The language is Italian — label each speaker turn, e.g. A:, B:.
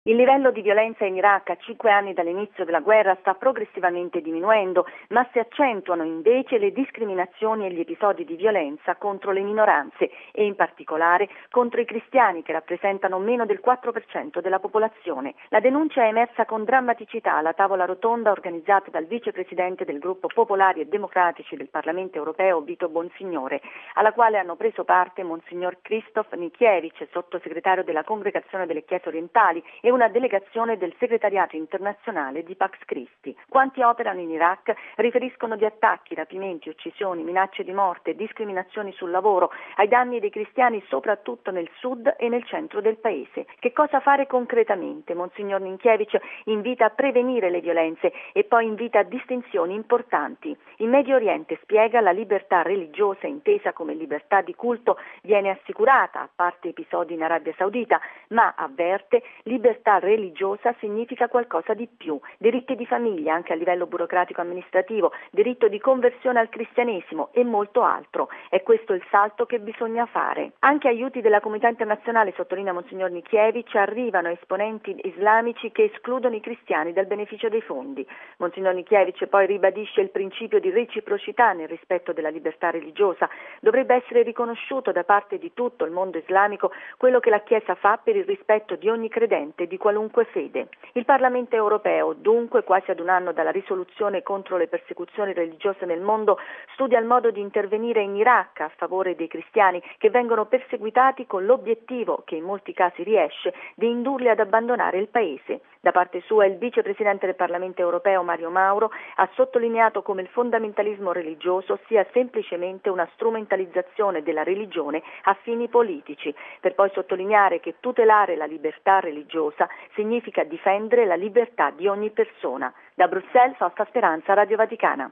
A: Il livello di violenza in Iraq a 5 anni dall'inizio della guerra sta progressivamente diminuendo, ma si accentuano invece le discriminazioni e gli episodi di violenza contro le minoranze e in particolare contro i cristiani che rappresentano meno del 4% della popolazione. La denuncia è emersa con drammaticità alla tavola rotonda organizzata dal vicepresidente del gruppo Popolari e Democratici del Parlamento Europeo Vito Bonsignore, alla quale hanno preso parte Monsignor Krzysztof Nikiewicz, sottosegretario della Congregazione delle Chiese Orientali, e una delegazione del segretariato internazionale di Pax Christi. Quanti operano in Iraq riferiscono di attacchi, rapimenti, uccisioni, minacce di morte, discriminazioni sul lavoro ai danni dei cristiani soprattutto nel sud e nel centro del paese. Che cosa fare concretamente? Monsignor Nikiewicz invita a prevenire le violenze e poi invita a distinzioni importanti. In Medio Oriente, spiega, la libertà religiosa intesa come libertà di culto viene assicurata, a parte episodi in Arabia Saudita, ma avverte libertà religiosa significa qualcosa di più, diritti di famiglia anche a livello burocratico-amministrativo, diritto di conversione al cristianesimo e molto altro. È questo il salto che bisogna fare. Anche aiuti della comunità internazionale, sottolinea Monsignor Nikiewicz, arrivano esponenti islamici che escludono i cristiani dal beneficio dei fondi. Monsignor Nikiewicz poi ribadisce il principio di reciprocità nel rispetto della libertà religiosa. Dovrebbe essere riconosciuto da parte di tutto il mondo islamico quello che la Chiesa fa per il rispetto di ogni credente di qualunque fede. Il Parlamento europeo, dunque, quasi ad un anno dalla risoluzione contro le persecuzioni religiose nel mondo, studia il modo di intervenire in Iraq a favore dei cristiani che vengono perseguitati con l'obiettivo, che in molti casi riesce, di indurli ad abbandonare il paese. Da parte sua il vicepresidente del Parlamento europeo Mario Mauro ha sottolineato come il fondamentalismo religioso sia semplicemente una strumentalizzazione della religione a fini politici, per poi sottolineare che tutelare la libertà religiosa significa difendere la libertà di ogni persona. Da Bruxelles, Fausta Speranza, Radio Vaticana.